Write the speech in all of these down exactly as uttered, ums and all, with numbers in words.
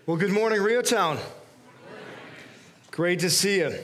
Well, good morning, Reotown. Great to see you.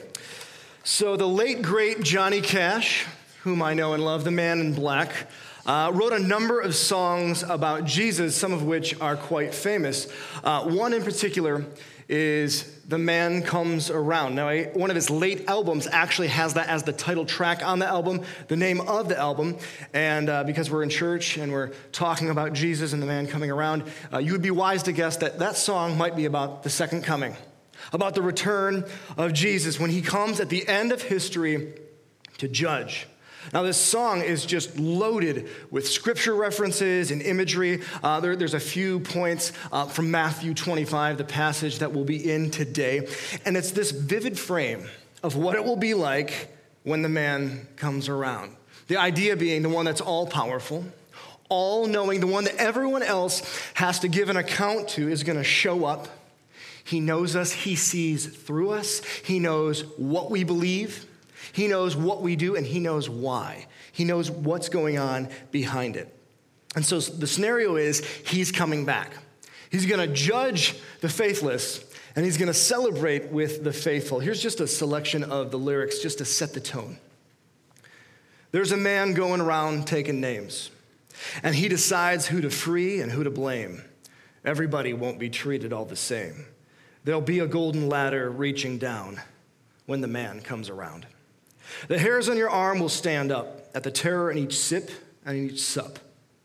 So the late, great Johnny Cash, whom I know and love, the man in black, uh, wrote a number of songs about Jesus, some of which are quite famous. Uh, one in particular is The Man Comes Around. Now, I, one of his late albums actually has that as the title track on the album, the name of the album. And uh, because we're in church and we're talking about Jesus and the man coming around, uh, you would be wise to guess that that song might be about the second coming, about the return of Jesus when he comes at the end of history to judge. Now, this song is just loaded with scripture references and imagery. Uh, there, there's a few points uh, from Matthew twenty-five, the passage that we'll be in today. And it's this vivid frame of what it will be like when the man comes around. The idea being the one that's all-powerful, all-knowing, the one that everyone else has to give an account to is going to show up. He knows us. He sees through us. He knows what we believe. He knows what we do, and he knows why. He knows what's going on behind it. And so the scenario is he's coming back. He's going to judge the faithless, and he's going to celebrate with the faithful. Here's just a selection of the lyrics just to set the tone. There's a man going around taking names, and he decides who to free and who to blame. Everybody won't be treated all the same. There'll be a golden ladder reaching down when the man comes around. The hairs on your arm will stand up at the terror in each sip and in each sup.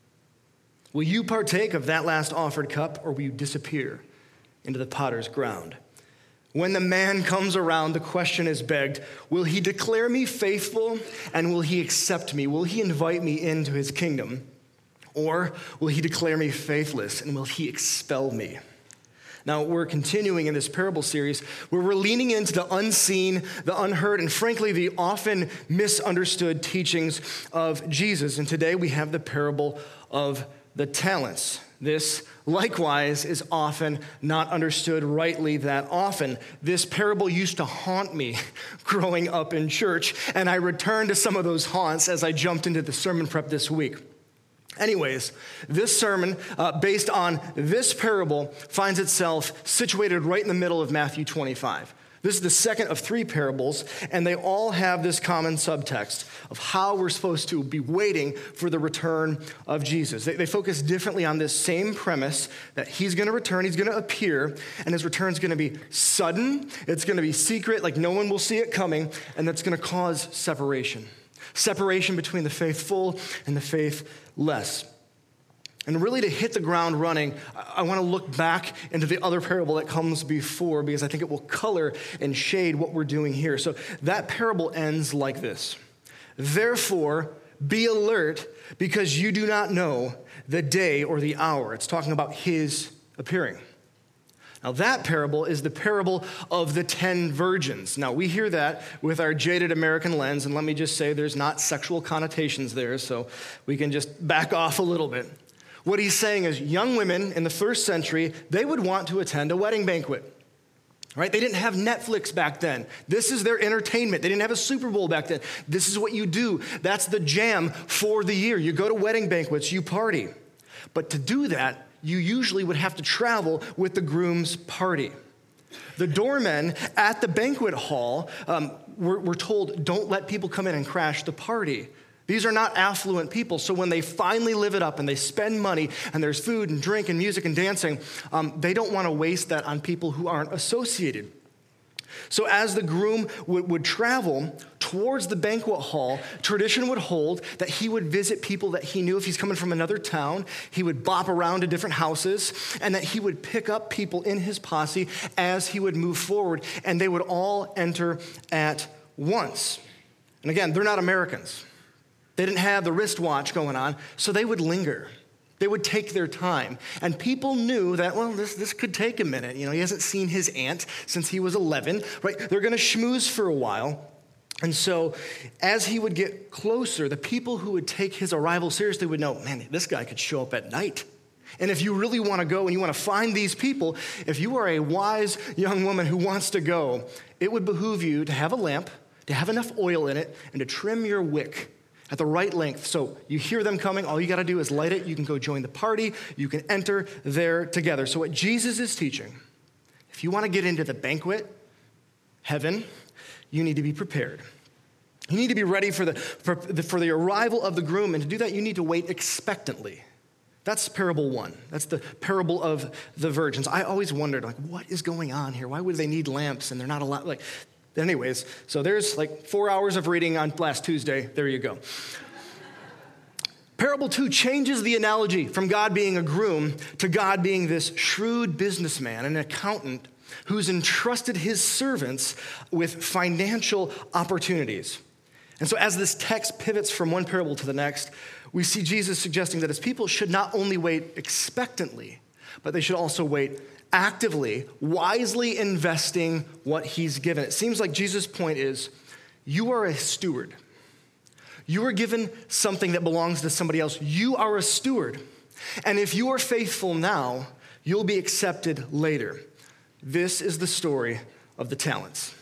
Will you partake of that last offered cup, or will you disappear into the potter's ground? When the man comes around, the question is begged, will he declare me faithful, and will he accept me? Will he invite me into his kingdom? Or will he declare me faithless, and will he expel me? Now, we're continuing in this parable series where we're leaning into the unseen, the unheard, and frankly, the often misunderstood teachings of Jesus. And today we have the parable of the talents. This, likewise, is often not understood rightly that often. This parable used to haunt me growing up in church, and I returned to some of those haunts as I jumped into the sermon prep this week. Anyways, this sermon, uh, based on this parable, finds itself situated right in the middle of Matthew twenty-five. This is the second of three parables, and they all have this common subtext of how we're supposed to be waiting for the return of Jesus. They, they focus differently on this same premise that he's going to return, he's going to appear, and his return is going to be sudden, it's going to be secret, like no one will see it coming, and that's going to cause separation. Separation between the faithful and the faithless. And really to hit the ground running, I want to look back into the other parable that comes before because I think it will color and shade what we're doing here. So that parable ends like this. Therefore, be alert because you do not know the day or the hour. It's talking about his appearing. Now, that parable is the parable of the ten virgins. Now, we hear that with our jaded American lens, and let me just say there's not sexual connotations there, so we can just back off a little bit. What he's saying is young women in the first century, they would want to attend a wedding banquet, right? They didn't have Netflix back then. This is their entertainment. They didn't have a Super Bowl back then. This is what you do. That's the jam for the year. You go to wedding banquets, you party. But to do that, you usually would have to travel with the groom's party. The doormen at the banquet hall um, were, were told, don't let people come in and crash the party. These are not affluent people, so when they finally live it up and they spend money and there's food and drink and music and dancing, um, they don't want to waste that on people who aren't associated. So as the groom would, would travel towards the banquet hall, tradition would hold that he would visit people that he knew. If he's coming from another town, he would bop around to different houses, and that he would pick up people in his posse as he would move forward, and they would all enter at once. And again, they're not Americans. They didn't have the wristwatch going on, so they would linger. They would take their time. And people knew that, well, this, this could take a minute. You know, he hasn't seen his aunt since he was eleven, right? They're going to schmooze for a while. And so as he would get closer, the people who would take his arrival seriously would know, man, this guy could show up at night. And if you really want to go and you want to find these people, if you are a wise young woman who wants to go, it would behoove you to have a lamp, to have enough oil in it, and to trim your wick at the right length. So you hear them coming, all you got to do is light it. You can go join the party. You can enter there together. So what Jesus is teaching If you want to get into the banquet, heaven, you need to be prepared. You need to be ready for the, for the, for the arrival of the groom, and to do that, you need to wait expectantly. That's parable one. That's the parable of the virgins. I always wondered, like, what is going on here? Why would they need lamps and they're not allowed? Like, anyways, so there's like four hours of reading on last Tuesday. There you go. Parable two changes the analogy from God being a groom to God being this shrewd businessman, an accountant who's entrusted his servants with financial opportunities. And so as this text pivots from one parable to the next, we see Jesus suggesting that his people should not only wait expectantly, but they should also wait actively, wisely investing what he's given. It seems like Jesus' point is, you are a steward. You are given something that belongs to somebody else. You are a steward. And if you are faithful now, you'll be accepted later. This is the story of the talents.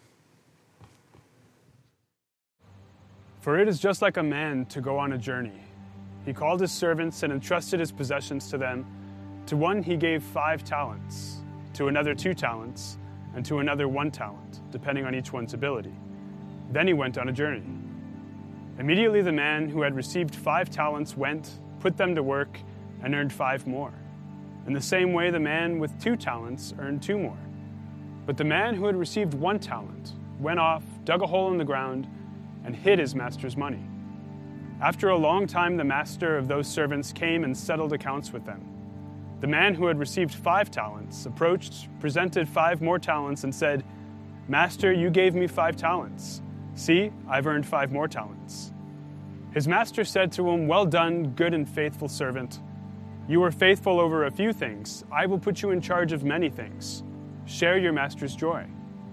For it is just like a man to go on a journey. He called his servants and entrusted his possessions to them. To one he gave five talents, to another two talents, and to another one talent, depending on each one's ability. Then he went on a journey. Immediately the man who had received five talents went, put them to work, and earned five more. In the same way the man with two talents earned two more. But the man who had received one talent went off, dug a hole in the ground, and hid his master's money. After a long time, the master of those servants came and settled accounts with them. The man who had received five talents approached, presented five more talents, and said, "Master, you gave me five talents. See, I've earned five more talents." His master said to him, "Well done, good and faithful servant. You were faithful over a few things. I will put you in charge of many things. Share your master's joy."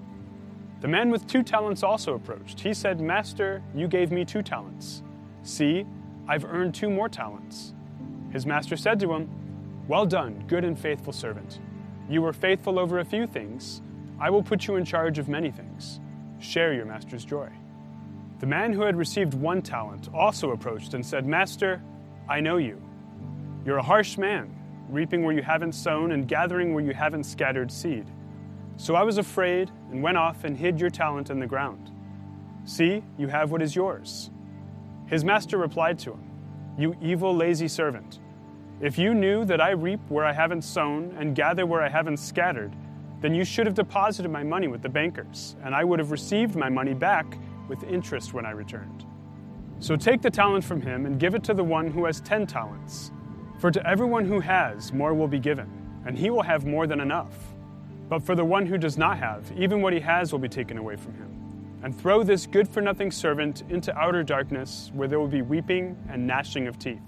The man with two talents also approached. He said, "Master, you gave me two talents. See, I've earned two more talents." His master said to him, "Well done, good and faithful servant. You were faithful over a few things. I will put you in charge of many things. Share your master's joy." The man who had received one talent also approached and said, "Master, I know you. You're a harsh man, reaping where you haven't sown and gathering where you haven't scattered seed. So I was afraid and went off and hid your talent in the ground. See, you have what is yours." His master replied to him, "You evil, lazy servant. If you knew that I reap where I haven't sown and gather where I haven't scattered, then you should have deposited my money with the bankers, and I would have received my money back with interest when I returned. So take the talent from him and give it to the one who has ten talents. For to everyone who has, more will be given, and he will have more than enough. But for the one who does not have, even what he has will be taken away from him. And throw this good-for-nothing servant into outer darkness, where there will be weeping and gnashing of teeth."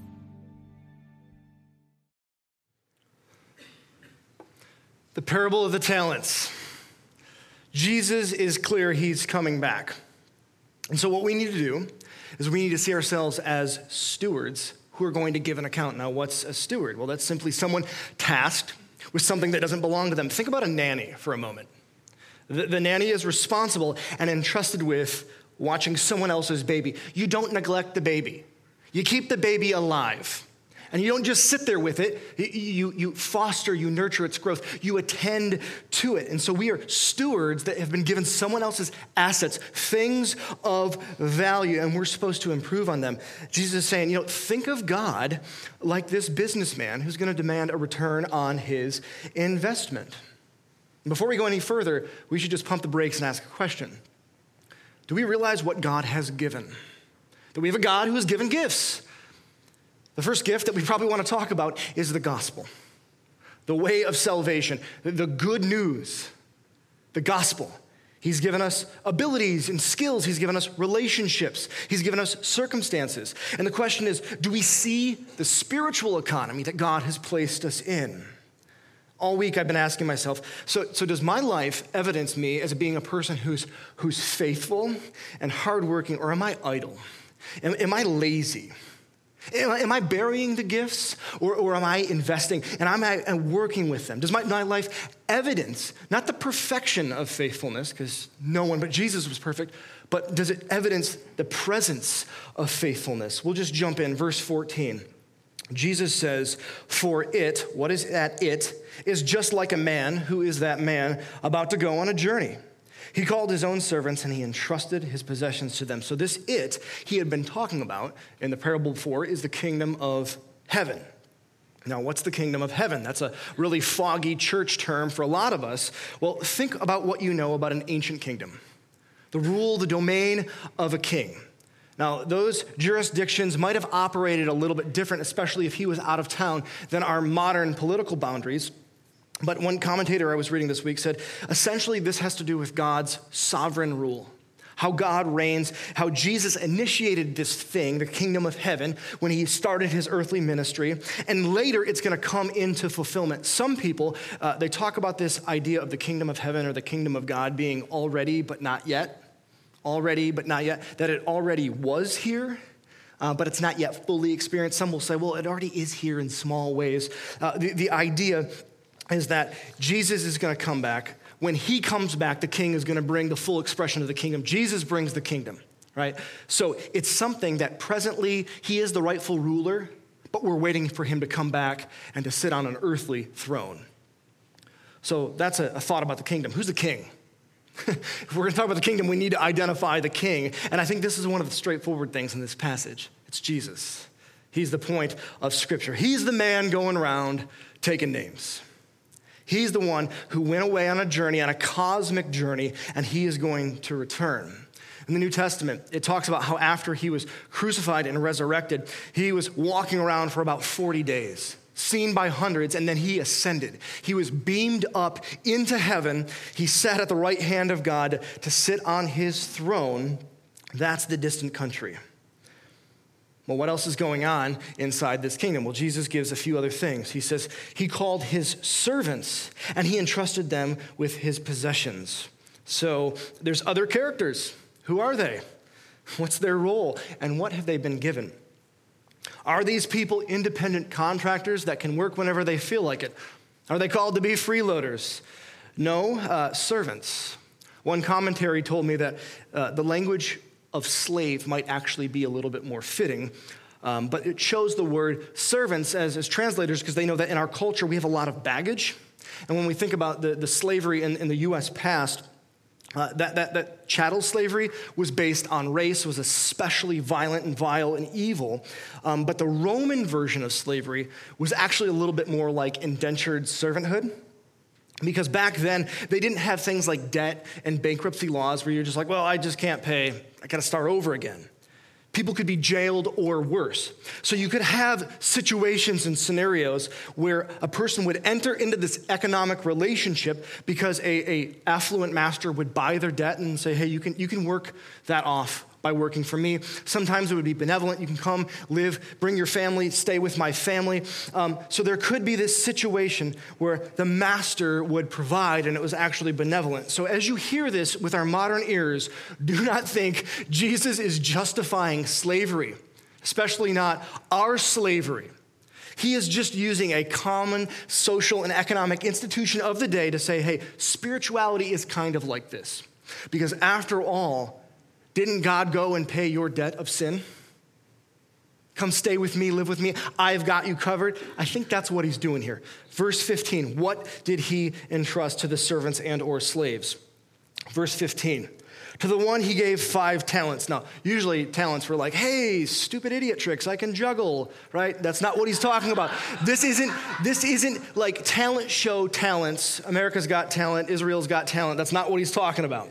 The parable of the talents. Jesus is clear he's coming back. And so what we need to do is we need to see ourselves as stewards who are going to give an account. Now, what's a steward? Well, that's simply someone tasked with something that doesn't belong to them. Think about a nanny for a moment. The, the nanny is responsible and entrusted with watching someone else's baby. You don't neglect the baby. You keep the baby alive. And you don't just sit there with it. You, you foster, you nurture its growth. You attend to it. And so we are stewards that have been given someone else's assets, things of value, and we're supposed to improve on them. Jesus is saying, you know, think of God like this businessman who's going to demand a return on his investment. Before we go any further, we should just pump the brakes and ask a question. Do we realize what God has given? That we have a God who has given gifts. The first gift that we probably want to talk about is the gospel, the way of salvation, the good news, the gospel. He's given us abilities and skills. He's given us relationships. He's given us circumstances. And the question is, do we see the spiritual economy that God has placed us in? All week I've been asking myself, so, so does my life evidence me as being a person who's, who's faithful and hardworking, or am I idle? Am, am I lazy? Am I, am I burying the gifts, or, or am I investing, and am I am working with them? Does my, my life evidence, not the perfection of faithfulness, because no one but Jesus was perfect, but does it evidence the presence of faithfulness? We'll just jump in, verse fourteen. Jesus says, for it, what is that it, is just like a man, who is that man, about to go on a journey. He called his own servants and he entrusted his possessions to them. So this it he had been talking about in the parable before is the kingdom of heaven. Now, what's the kingdom of heaven? That's a really foggy church term for a lot of us. Well, think about what you know about an ancient kingdom. The rule, the domain of a king. Now, those jurisdictions might have operated a little bit different, especially if he was out of town, than our modern political boundaries. But one commentator I was reading this week said, essentially, this has to do with God's sovereign rule. How God reigns, how Jesus initiated this thing, the kingdom of heaven, when he started his earthly ministry, and later it's going to come into fulfillment. Some people, uh, they talk about this idea of the kingdom of heaven or the kingdom of God being already but not yet, already but not yet, that it already was here, uh, but it's not yet fully experienced. Some will say, well, it already is here in small ways. Uh, the, the idea is that Jesus is going to come back. When he comes back, the king is going to bring the full expression of the kingdom. Jesus brings the kingdom, right? So it's something that presently he is the rightful ruler, but we're waiting for him to come back and to sit on an earthly throne. So that's a, a thought about the kingdom. Who's the king? If we're going to talk about the kingdom, we need to identify the king. And I think this is one of the straightforward things in this passage. It's Jesus. He's the point of Scripture. He's the man going around taking names. He's the one who went away on a journey, on a cosmic journey, and he is going to return. In the New Testament, it talks about how after he was crucified and resurrected, he was walking around for about forty days, seen by hundreds, and then he ascended. He was beamed up into heaven. He sat at the right hand of God to sit on his throne. That's the distant country. Well, what else is going on inside this kingdom? Well, Jesus gives a few other things. He says he called his servants and he entrusted them with his possessions. So there's other characters. Who are they? What's their role? And what have they been given? Are these people independent contractors that can work whenever they feel like it? Are they called to be freeloaders? No, uh, servants. One commentary told me that uh, the language of slave might actually be a little bit more fitting, um, but it chose the word servants as, as translators because they know that in our culture we have a lot of baggage. And when we think about the, the slavery in, in the U S past, uh, that, that, that chattel slavery was based on race, was especially violent and vile and evil. Um, but the Roman version of slavery was actually a little bit more like indentured servanthood. Because back then, they didn't have things like debt and bankruptcy laws where you're just like, well, I just can't pay. I got to start over again. People could be jailed or worse. So you could have situations and scenarios where a person would enter into this economic relationship because a, a affluent master would buy their debt and say, hey, you can, you can work that off by working for me. Sometimes it would be benevolent. You can come, live, bring your family, stay with my family. Um, so there could be this situation where the master would provide and it was actually benevolent. So as you hear this with our modern ears, do not think Jesus is justifying slavery, especially not our slavery. He is just using a common social and economic institution of the day to say, hey, spirituality is kind of like this. Because after all, didn't God go and pay your debt of sin? Come stay with me, live with me. I've got you covered. I think that's what he's doing here. Verse fifteen, what did he entrust to the servants and or slaves? Verse fifteen, to the one he gave five talents. Now, usually talents were like, hey, stupid idiot tricks, I can juggle, right? That's not what he's talking about. This isn't, this isn't like talent show talents. America's Got Talent, Israel's Got Talent. That's not what he's talking about.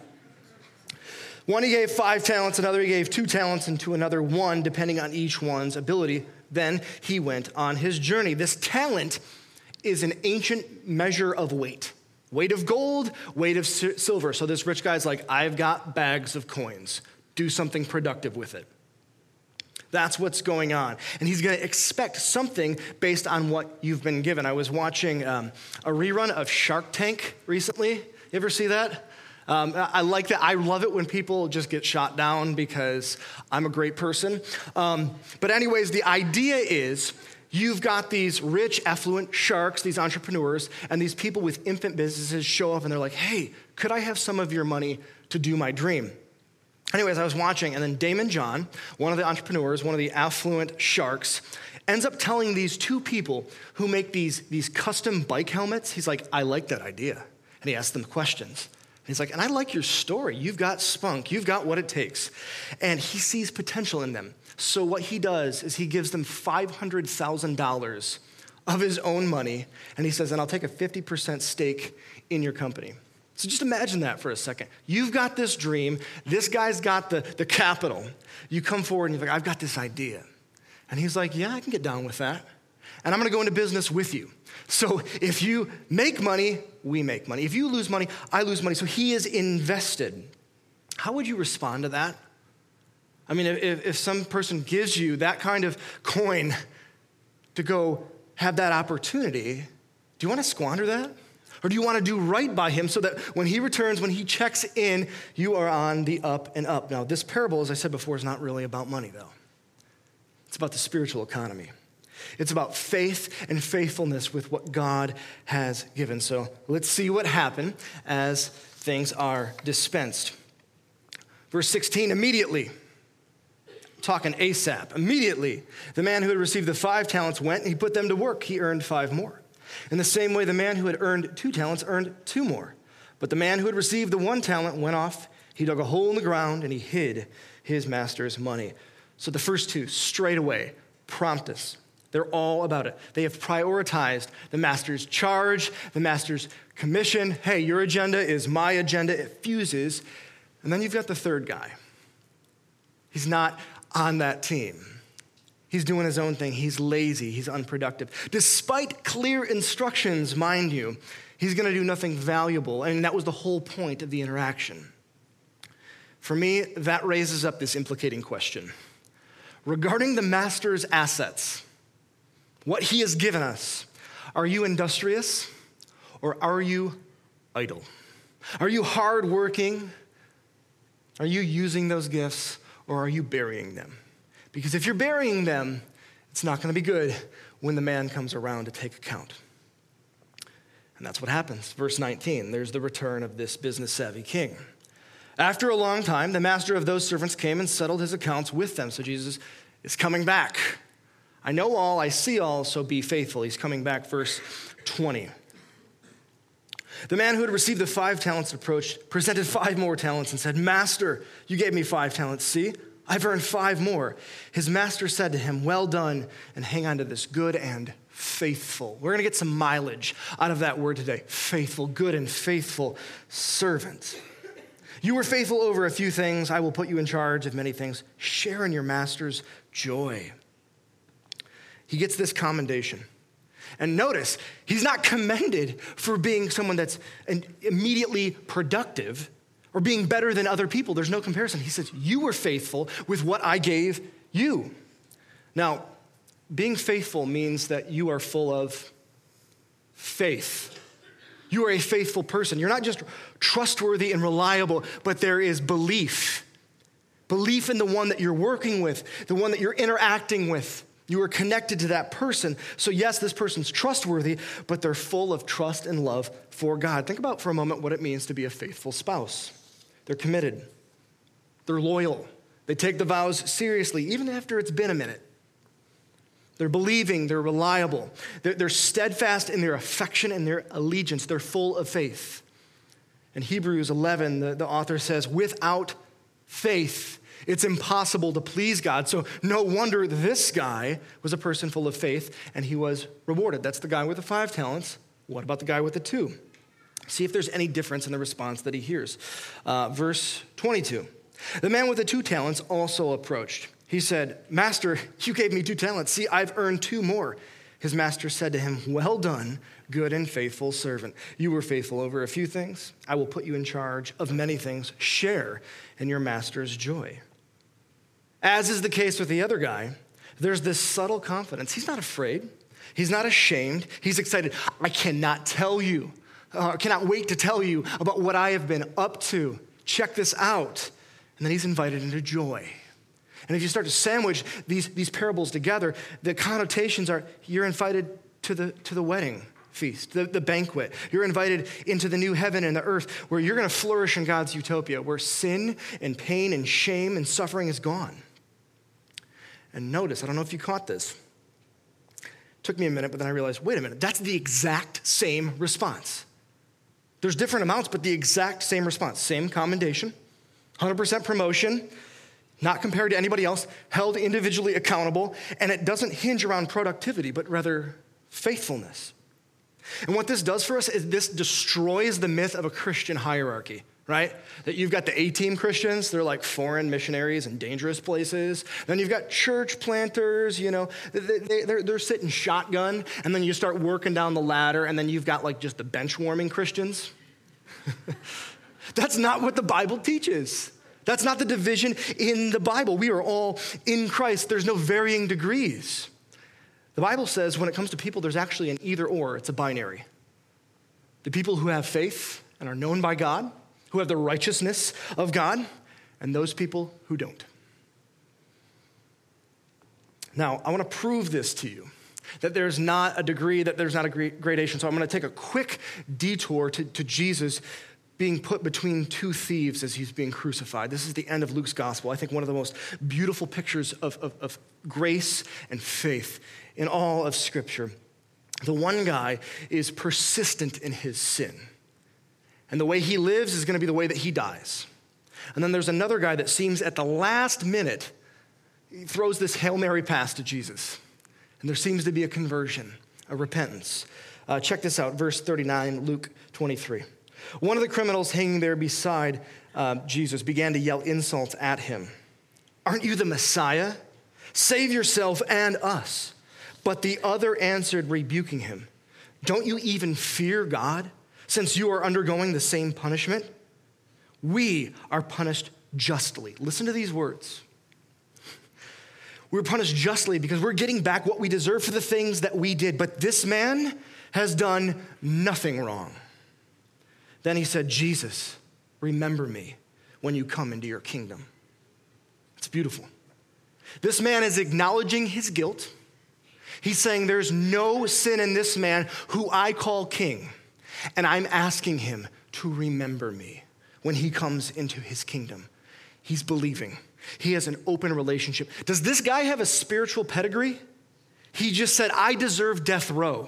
One he gave five talents, another he gave two talents, and to another one, depending on each one's ability. Then he went on his journey. This talent is an ancient measure of weight. Weight of gold, weight of silver. So this rich guy's like, I've got bags of coins. Do something productive with it. That's what's going on. And he's going to expect something based on what you've been given. I was watching um, a rerun of Shark Tank recently. You ever see that? Um, I like that. I love it when people just get shot down because I'm a great person. Um, but anyways, the idea is you've got these rich, affluent sharks, these entrepreneurs, and these people with infant businesses show up and they're like, hey, could I have some of your money to do my dream? Anyways, I was watching, and then Damon John, one of the entrepreneurs, one of the affluent sharks, ends up telling these two people who make these, these custom bike helmets, he's like, I like that idea. And he asks them questions. And he's like, and I like your story. You've got spunk. You've got what it takes. And he sees potential in them. So what he does is he gives them five hundred thousand dollars of his own money. And he says, and I'll take a fifty percent stake in your company. So just imagine that for a second. You've got this dream. This guy's got the, the capital. You come forward and you're like, I've got this idea. And he's like, yeah, I can get down with that. And I'm going to go into business with you. So if you make money, we make money. If you lose money, I lose money. So he is invested. How would you respond to that? I mean, if, if some person gives you that kind of coin to go have that opportunity, do you want to squander that? Or do you want to do right by him so that when he returns, when he checks in, you are on the up and up? Now, this parable, as I said before, is not really about money, though. It's about the spiritual economy. It's about faith and faithfulness with what God has given. So let's see what happened as things are dispensed. Verse sixteen, immediately, talking ASAP, immediately, the man who had received the five talents went and he put them to work. He earned five more. In the same way, the man who had earned two talents earned two more. But the man who had received the one talent went off. He dug a hole in the ground and he hid his master's money. So the first two, straight away, promptus. They're all about it. They have prioritized the master's charge, the master's commission. Hey, your agenda is my agenda. It fuses. And then you've got the third guy. He's not on that team. He's doing his own thing. He's lazy. He's unproductive. Despite clear instructions, mind you, he's going to do nothing valuable. And that was the whole point of the interaction. For me, that raises up this implicating question. Regarding the master's assets, what he has given us, are you industrious or are you idle? Are you hardworking? Are you using those gifts or are you burying them? Because if you're burying them, it's not going to be good when the man comes around to take account. And that's what happens. Verse nineteen, there's the return of this business-savvy king. After a long time, the master of those servants came and settled his accounts with them. So Jesus is coming back. I know all, I see all, so be faithful. He's coming back, verse twenty. The man who had received the five talents approached, presented five more talents and said, Master, you gave me five talents. See, I've earned five more. His master said to him, well done, and hang on to this, good and faithful. We're going to get some mileage out of that word today. Faithful, good and faithful servant. You were faithful over a few things. I will put you in charge of many things. Share in your master's joy. He gets this commendation. And notice, he's not commended for being someone that's immediately productive or being better than other people. There's no comparison. He says, you were faithful with what I gave you. Now, being faithful means that you are full of faith. You are a faithful person. You're not just trustworthy and reliable, but there is belief. Belief in the one that you're working with, the one that you're interacting with. You are connected to that person. So yes, this person's trustworthy, but they're full of trust and love for God. Think about for a moment what it means to be a faithful spouse. They're committed. They're loyal. They take the vows seriously, even after it's been a minute. They're believing. They're reliable. They're, they're steadfast in their affection and their allegiance. They're full of faith. In Hebrews eleven, the, the author says, without faith, it's impossible to please God. So no wonder this guy was a person full of faith and he was rewarded. That's the guy with the five talents. What about the guy with the two? See if there's any difference in the response that he hears. Uh, verse twenty-two. The man with the two talents also approached. He said, Master, you gave me two talents. See, I've earned two more. His master said to him, well done, good and faithful servant. You were faithful over a few things. I will put you in charge of many things. Share in your master's joy. As is the case with the other guy, there's this subtle confidence. He's not afraid. He's not ashamed. He's excited. I cannot tell you. I uh, cannot wait to tell you about what I have been up to. Check this out. And then he's invited into joy. And if you start to sandwich these, these parables together, the connotations are you're invited to the, to the wedding feast, the, the banquet. You're invited into the new heaven and the earth where you're going to flourish in God's utopia, where sin and pain and shame and suffering is gone. And notice, I don't know if you caught this, Took me a minute, but then I realized, wait a minute, that's the exact same response. There's different amounts, but the exact same response. Same commendation, one hundred percent promotion, not compared to anybody else, held individually accountable, and it doesn't hinge around productivity, but rather faithfulness. And what this does for us is this destroys the myth of a Christian hierarchy, right? That you've got the A-team Christians, they're like foreign missionaries in dangerous places. Then you've got church planters, you know, they, they, they're, they're sitting shotgun, and then you start working down the ladder, and then you've got like just the bench warming Christians. That's not what the Bible teaches. That's not the division in the Bible. We are all in Christ. There's no varying degrees. The Bible says when it comes to people, there's actually an either or. It's a binary. The people who have faith and are known by God, who have the righteousness of God, and those people who don't. Now, I want to prove this to you, that there's not a degree, that there's not a gradation. So I'm going to take a quick detour to, to Jesus being put between two thieves as he's being crucified. This is the end of Luke's gospel. I think one of the most beautiful pictures of, of, of grace and faith in all of Scripture. The one guy is persistent in his sin. And the way he lives is going to be the way that he dies. And then there's another guy that seems at the last minute, he throws this Hail Mary pass to Jesus. And there seems to be a conversion, a repentance. Uh, check this out, verse thirty-nine, Luke twenty-three. One of the criminals hanging there beside uh, Jesus began to yell insults at him. "Aren't you the Messiah? Save yourself and us." But the other answered, rebuking him, "Don't you even fear God, since you are undergoing the same punishment? We are punished justly." Listen to these words. We're punished justly because we're getting back what we deserve for the things that we did. But this man has done nothing wrong. Then he said, "Jesus, remember me when you come into your kingdom." It's beautiful. This man is acknowledging his guilt. He's saying there's no sin in this man who I call king. And I'm asking him to remember me when he comes into his kingdom. He's believing. He has an open relationship. Does this guy have a spiritual pedigree? He just said, I deserve death row.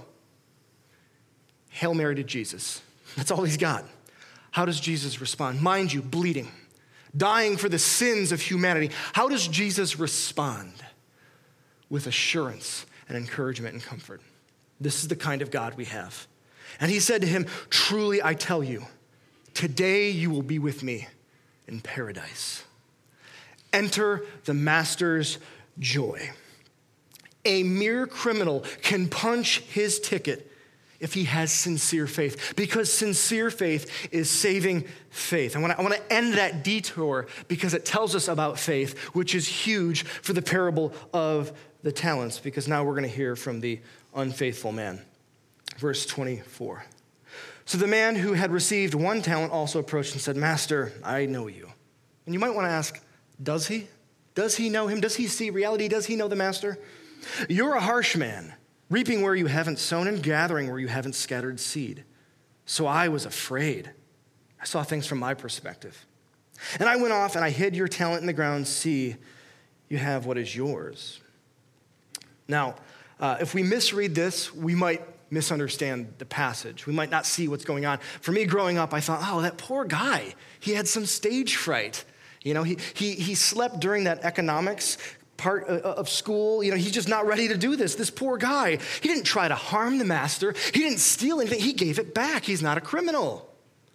Hail Mary to Jesus. That's all he's got. How does Jesus respond? Mind you, bleeding, dying for the sins of humanity. How does Jesus respond? With assurance and encouragement and comfort. This is the kind of God we have. And he said to him, "Truly I tell you, today you will be with me in paradise." Enter the master's joy. A mere criminal can punch his ticket if he has sincere faith, because sincere faith is saving faith. I want to I want to end that detour because it tells us about faith, which is huge for the parable of the talents, because now we're going to hear from the unfaithful man. Verse twenty-four. So the man who had received one talent also approached and said, "Master, I know you." And you might want to ask, does he? Does he know him? Does he see reality? Does he know the master? "You're a harsh man, reaping where you haven't sown and gathering where you haven't scattered seed. So I was afraid. I saw things from my perspective. And I went off and I hid your talent in the ground. See, you have what is yours." Now, uh, if we misread this, we might misunderstand the passage. We might not see what's going on. For me, growing up, I thought, oh, that poor guy, he had some stage fright. You know, he he he slept during that economics part of school. You know, he's just not ready to do this. This poor guy, he didn't try to harm the master. He didn't steal anything. He gave it back. He's not a criminal.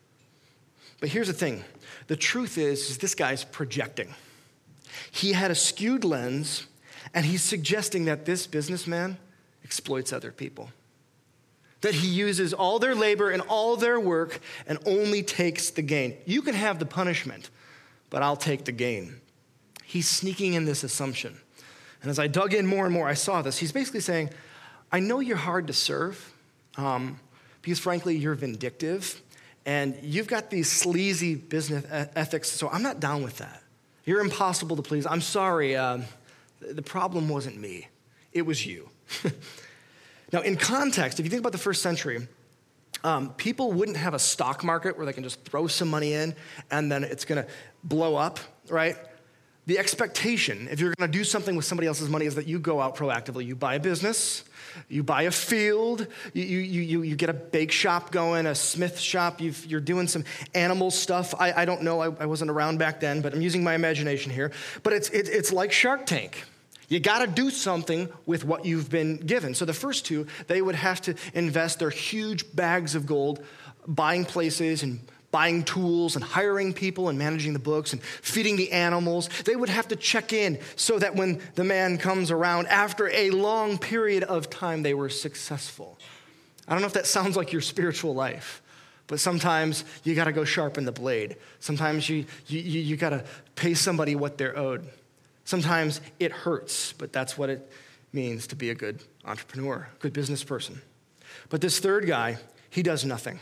But here's the thing. The truth is, is this guy's projecting. He had a skewed lens, and he's suggesting that this businessman exploits other people. That he uses all their labor and all their work and only takes the gain. You can have the punishment, but I'll take the gain. He's sneaking in this assumption. And as I dug in more and more, I saw this. He's basically saying, I know you're hard to serve um, because, frankly, you're vindictive and you've got these sleazy business ethics, so I'm not down with that. You're impossible to please. I'm sorry. Uh, the problem wasn't me. It was you. Now, in context, if you think about the first century, um, people wouldn't have a stock market where they can just throw some money in and then it's going to blow up, right? the expectation, if you're going to do something with somebody else's money, is that you go out proactively. You buy a business, you buy a field, you you you, you get a bake shop going, a smith shop. You've, you're doing some animal stuff. I, I don't know. I, I wasn't around back then, but I'm using my imagination here. But it's it, it's like Shark Tank. You got to do something with what you've been given. So the first two, they would have to invest their huge bags of gold, buying places and buying tools and hiring people and managing the books and feeding the animals. They would have to check in so that when the man comes around, after a long period of time, they were successful. I don't know if that sounds like your spiritual life, but sometimes you got to go sharpen the blade. Sometimes you, you, you got to pay somebody what they're owed. Sometimes it hurts, but that's what it means to be a good entrepreneur, a good business person. But this third guy, he does nothing.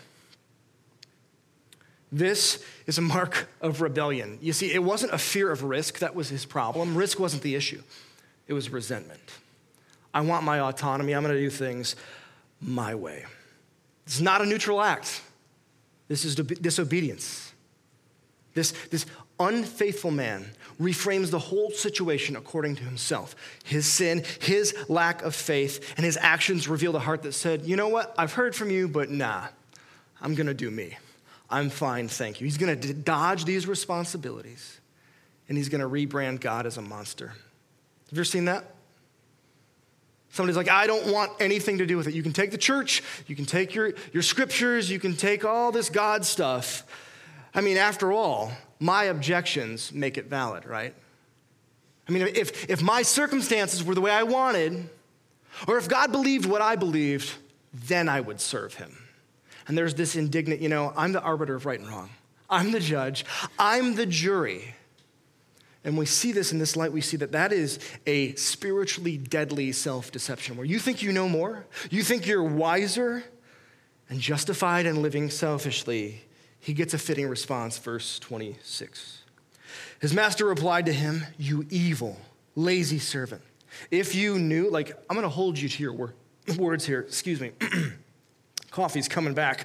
This is a mark of rebellion. You see, it wasn't a fear of risk that was his problem. Risk wasn't the issue. It was resentment. I want my autonomy. I'm going to do things my way. It's not a neutral act. This is disobedience. This, this unfaithful man reframes the whole situation according to himself. His sin, his lack of faith, and his actions revealed a heart that said, you know what? I've heard from you, but nah, I'm going to do me. I'm fine, thank you. He's going to dodge these responsibilities, and he's going to rebrand God as a monster. Have you ever seen that? Somebody's like, I don't want anything to do with it. You can take the church, you can take your, your scriptures, you can take all this God stuff. I mean, after all, my objections make it valid, right? I mean, if, if my circumstances were the way I wanted, or if God believed what I believed, then I would serve him. And there's this indignant, you know, I'm the arbiter of right and wrong. I'm the judge. I'm the jury. And we see this in this light. We see that that is a spiritually deadly self-deception where you think you know more, you think you're wiser and justified in living selfishly. He gets a fitting response, verse twenty-six. His master replied to him, you evil, lazy servant. If you knew, like, I'm going to hold you to your wor- words here. Excuse me. Coffee's coming back.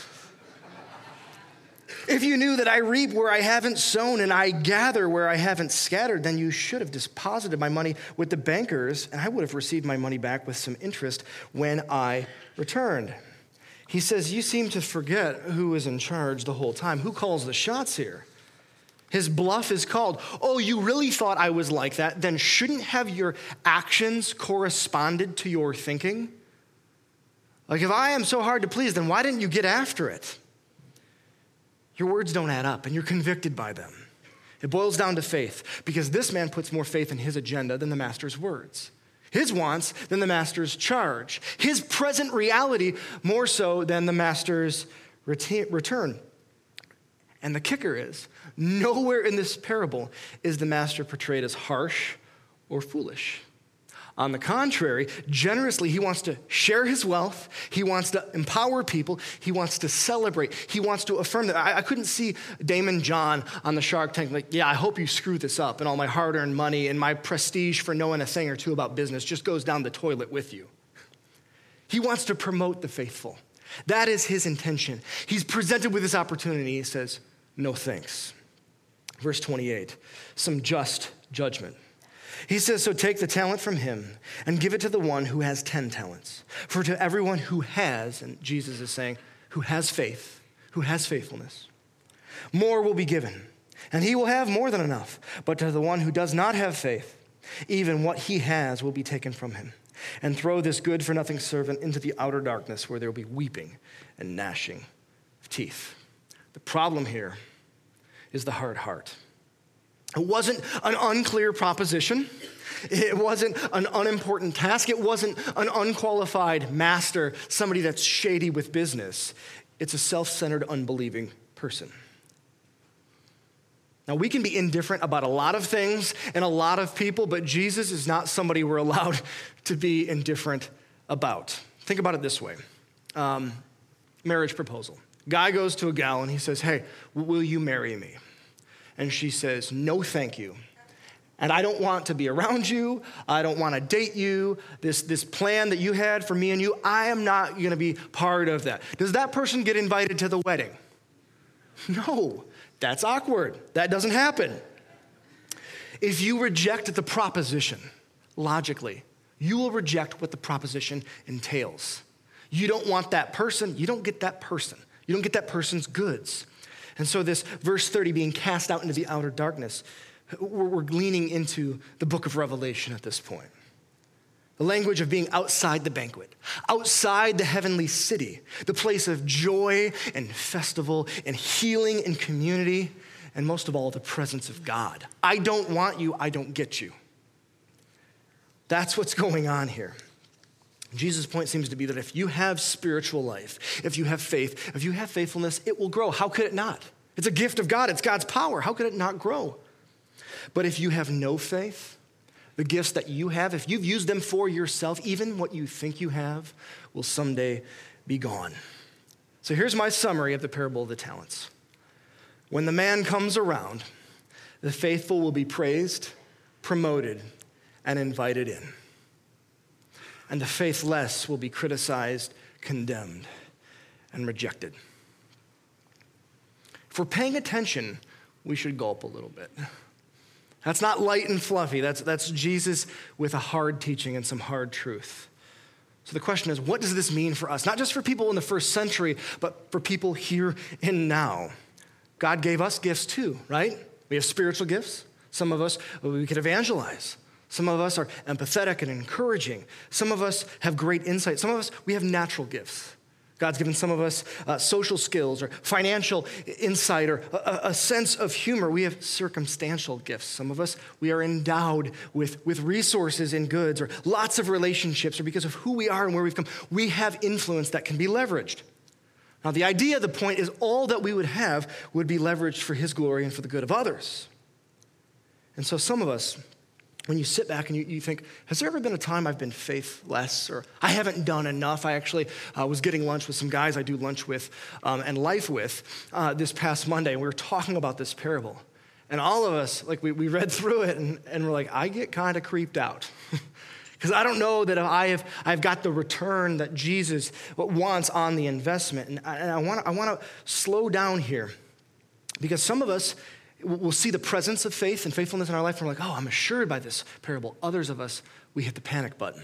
If you knew that I reap where I haven't sown and I gather where I haven't scattered, then you should have deposited my money with the bankers, and I would have received my money back with some interest when I returned. He says, you seem to forget who is in charge the whole time. Who calls the shots here? His bluff is called. Oh, you really thought I was like that? Then shouldn't have your actions corresponded to your thinking? Like, if I am so hard to please, then why didn't you get after it? Your words don't add up, and you're convicted by them. It boils down to faith, because this man puts more faith in his agenda than the master's words, his wants than the master's charge, his present reality more so than the master's return. And the kicker is, nowhere in this parable is the master portrayed as harsh or foolish. On the contrary, generously, he wants to share his wealth. He wants to empower people. He wants to celebrate. He wants to affirm that. I, I couldn't see Damon John on the Shark Tank like, yeah, I hope you screw this up and all my hard-earned money and my prestige for knowing a thing or two about business just goes down the toilet with you. He wants to promote the faithful. That is his intention. He's presented with this opportunity. He says, no thanks. Verse twenty-eight, some just judgment. He says, so take the talent from him and give it to the one who has ten talents. For to everyone who has, and Jesus is saying, who has faith, who has faithfulness, more will be given, and he will have more than enough. But to the one who does not have faith, even what he has will be taken from him. And throw this good-for-nothing servant into the outer darkness where there will be weeping and gnashing of teeth. The problem here is the hard heart. It wasn't an unclear proposition. It wasn't an unimportant task. It wasn't an unqualified master, somebody that's shady with business. It's a self-centered, unbelieving person. Now, we can be indifferent about a lot of things and a lot of people, but Jesus is not somebody we're allowed to be indifferent about. Think about it this way. Um, marriage proposal. Guy goes to a gal and he says, hey, will you marry me? And she says, no, thank you. And I don't want to be around you. I don't want to date you. This, this plan that you had for me and you, I am not going to be part of that. Does that person get invited to the wedding? No, that's awkward. That doesn't happen. If you reject the proposition, logically, you will reject what the proposition entails. You don't want that person, you don't get that person. You don't get that person's goods. And so this verse thirty, being cast out into the outer darkness, we're, we're leaning into the book of Revelation at this point. The language of being outside the banquet, outside the heavenly city, the place of joy and festival and healing and community, and most of all, the presence of God. I don't want you, I don't get you. That's what's going on here. Jesus' point seems to be that if you have spiritual life, if you have faith, if you have faithfulness, it will grow. How could it not? It's a gift of God. It's God's power. How could it not grow? But if you have no faith, the gifts that you have, if you've used them for yourself, even what you think you have will someday be gone. So here's my summary of the parable of the talents. When the man comes around, the faithful will be praised, promoted, and invited in. And the faithless will be criticized, condemned, and rejected. If we're paying attention, we should gulp a little bit. That's not light and fluffy. That's, that's Jesus with a hard teaching and some hard truth. So the question is, what does this mean for us? Not just for people in the first century, but for people here and now. God gave us gifts too, right? We have spiritual gifts. Some of us, we could evangelize. Some of us are empathetic and encouraging. Some of us have great insight. Some of us, we have natural gifts. God's given some of us uh, social skills or financial insight or a, a sense of humor. We have circumstantial gifts. Some of us, we are endowed with, with resources and goods or lots of relationships, or because of who we are and where we've come, we have influence that can be leveraged. Now, the idea, the point is all that we would have would be leveraged for his glory and for the good of others. And so some of us, when you sit back and you, you think, has there ever been a time I've been faithless, or I haven't done enough? I actually uh, was getting lunch with some guys I do lunch with um, and life with uh, this past Monday, and we were talking about this parable. And all of us, like we, we read through it, and, and we're like, I get kind of creeped out. Because I don't know that I have, I've got the return that Jesus wants on the investment. And I, and I want I want to slow down here, because some of us, we'll see the presence of faith and faithfulness in our life, and we're like, oh, I'm assured by this parable. Others of us, we hit the panic button,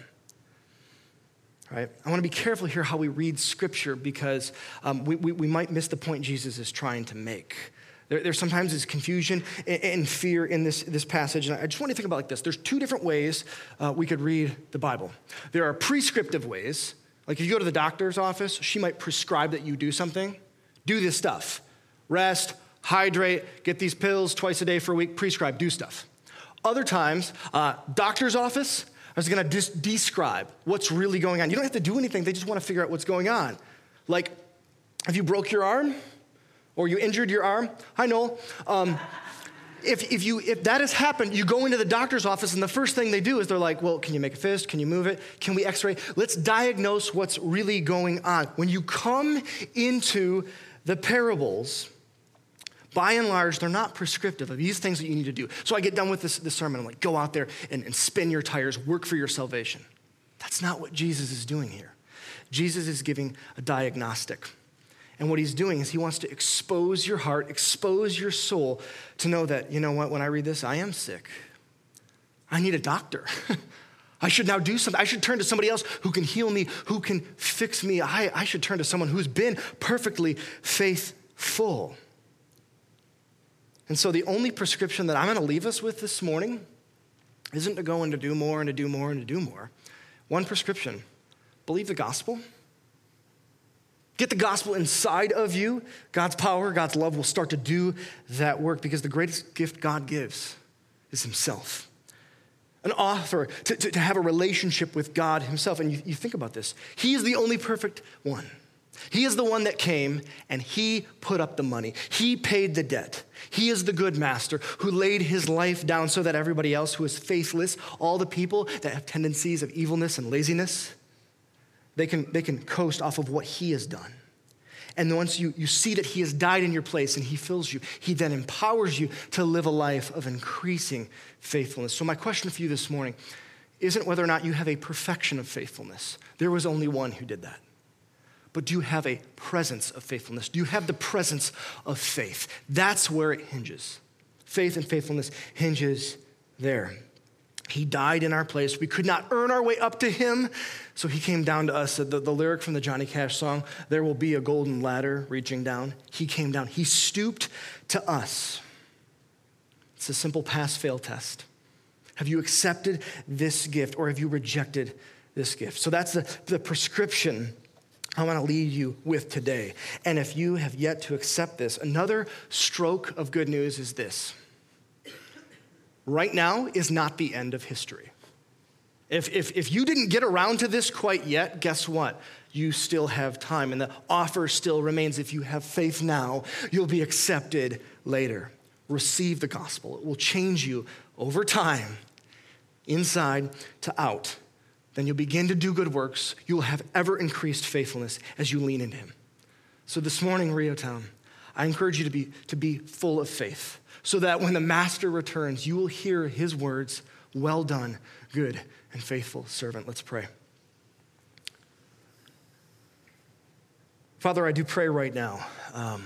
right? I want to be careful here how we read Scripture, because um, we, we, we might miss the point Jesus is trying to make. There, there sometimes is confusion and, and fear in this, this passage, and I just want to think about it like this. There's two different ways uh, we could read the Bible. There are prescriptive ways, like if you go to the doctor's office, she might prescribe that you do something. Do this stuff. Rest, hydrate, get these pills twice a day for a week, prescribe, do stuff. Other times, uh, doctor's office is going to dis- describe what's really going on. You don't have to do anything. They just want to figure out what's going on. Like, if you broke your arm or you injured your arm, hi, Noel. Um, if, if, you, if that has happened, you go into the doctor's office, and the first thing they do is they're like, well, can you make a fist? Can you move it? Can we x-ray? Let's diagnose what's really going on. When you come into the parables, by and large, they're not prescriptive of these things that you need to do. So I get done with this, this sermon. I'm like, go out there and, and spin your tires, work for your salvation. That's not what Jesus is doing here. Jesus is giving a diagnostic. And what he's doing is he wants to expose your heart, expose your soul to know that, you know what, when I read this, I am sick. I need a doctor. I should now do something. I should turn to somebody else who can heal me, who can fix me. I, I should turn to someone who's been perfectly faithful. And so the only prescription that I'm going to leave us with this morning isn't to go and to do more and to do more and to do more. One prescription: believe the gospel. Get the gospel inside of you. God's power, God's love will start to do that work, because the greatest gift God gives is himself. An author to, to, to have a relationship with God himself. And you, you think about this. He is the only perfect one. He is the one that came and he put up the money. He paid the debt. He is the good master who laid his life down so that everybody else who is faithless, all the people that have tendencies of evilness and laziness, they can, they can coast off of what he has done. And once you, you see that he has died in your place and he fills you, he then empowers you to live a life of increasing faithfulness. So my question for you this morning isn't whether or not you have a perfection of faithfulness. There was only one who did that. But do you have a presence of faithfulness? Do you have the presence of faith? That's where it hinges. Faith and faithfulness hinges there. He died in our place. We could not earn our way up to him, so he came down to us. The, the lyric from the Johnny Cash song, there will be a golden ladder reaching down. He came down. He stooped to us. It's a simple pass-fail test. Have you accepted this gift, or have you rejected this gift? So that's the, the prescription I want to leave you with today. And if you have yet to accept this, another stroke of good news is this. Right now is not the end of history. If, if, if you didn't get around to this quite yet, guess what? You still have time, and the offer still remains. If you have faith now, you'll be accepted later. Receive the gospel. It will change you over time, inside to out. Then you'll begin to do good works. You'll have ever increased faithfulness as you lean into him. So this morning, Rio Town, I encourage you to be, to be full of faith, so that when the master returns, you will hear his words, well done, good and faithful servant. Let's pray. Father, I do pray right now um,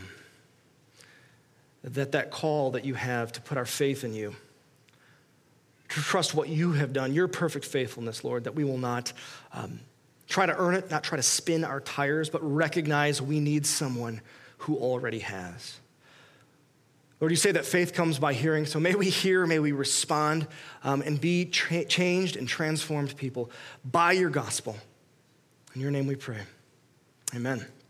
that that call that you have to put our faith in you, to trust what you have done, your perfect faithfulness, Lord, that we will not um, try to earn it, not try to spin our tires, but recognize we need someone who already has. Lord, you say that faith comes by hearing, so may we hear, may we respond, um, and be tra- changed and transformed people by your gospel. In your name we pray. Amen.